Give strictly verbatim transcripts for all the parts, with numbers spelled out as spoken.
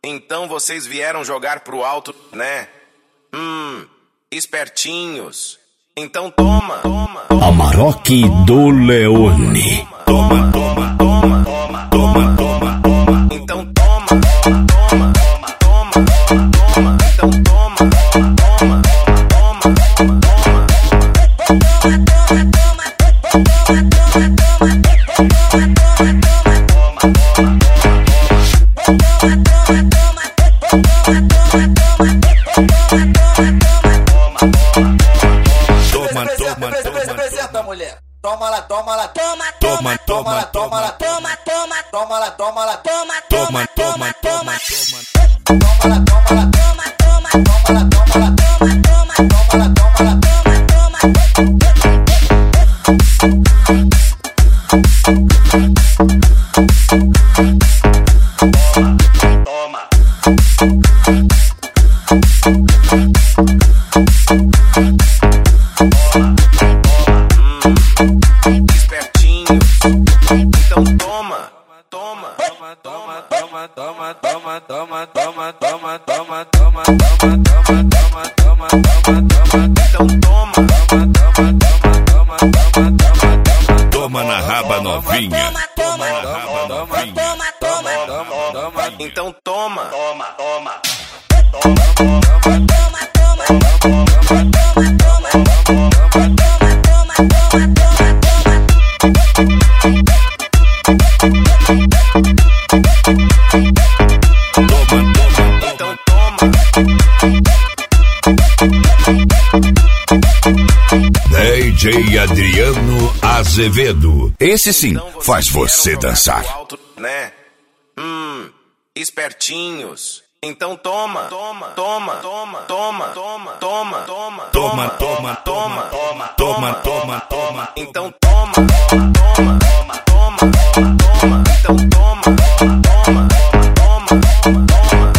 Então vocês vieram jogar pro alto, né? Hum, espertinhos. Então toma, toma. Amarok do Leone. Toma, toma, toma, toma, toma, toma, toma. Então toma, toma, toma, toma, toma. Então toma, toma, toma, toma, toma. Toma, toma, apresenta, mulher. Toma lá, toma lá, toma, toma, toma lá, toma lá, toma, toma, toma lá, toma lá, toma, toma, toma, toma, toma lá, toma lá, toma, toma, toma lá, toma lá, toma, toma, toma lá, toma lá, toma. Então toma, toma, toma, toma, toma, toma, toma, toma, toma, toma, toma, toma, toma, toma, toma, toma, toma. Então toma, toma, toma, toma, toma, toma, toma na raba novinha. toma na raba novinha. Toma, toma, toma, toma. Então toma, toma, toma, toma, toma, toma, toma, toma, toma, toma. Então toma. D J Adriano Azevedo. Esse sim faz você dançar. Alto, né? Hum, espertinhos. Então toma, toma, toma, toma, toma, toma, toma, toma, toma, toma, toma, toma, toma, toma, toma. Então toma, toma, toma, toma, toma. Então toma, toma, toma, toma, toma.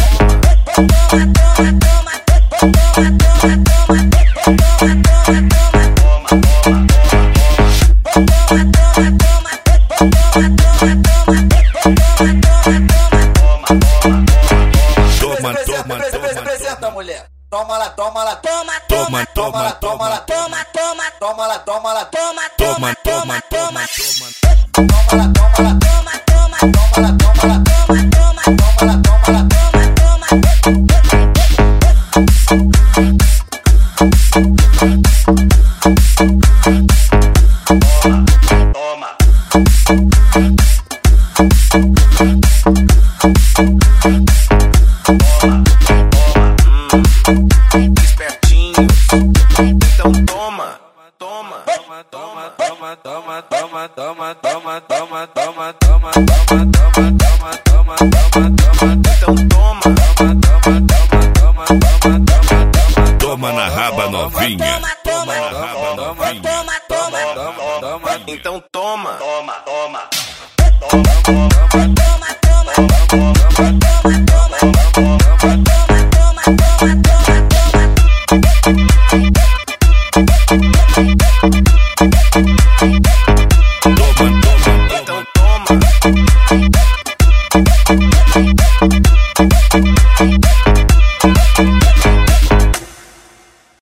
Toma, toma, toma. Apresenta, mulher. Toma lá, toma lá, toma, toma, toma lá, toma lá, toma, toma, toma lá, toma lá, toma, toma, toma, toma. Toma lá, toma lá, toma, toma, toma lá, toma lá, toma, toma, toma lá, toma lá, toma, toma. Espertinhos. Então toma, toma, toma, toma, toma, toma, toma, toma, toma, toma, toma, toma, toma, toma, toma, toma, toma. Então toma, toma, toma, toma, toma, toma, toma. Toma na raba novinha. Toma na raba novinha. Toma, toma, toma, toma. Então toma, toma, toma. Toma, toma, toma, toma, toma, toma, toma, toma, toma, toma.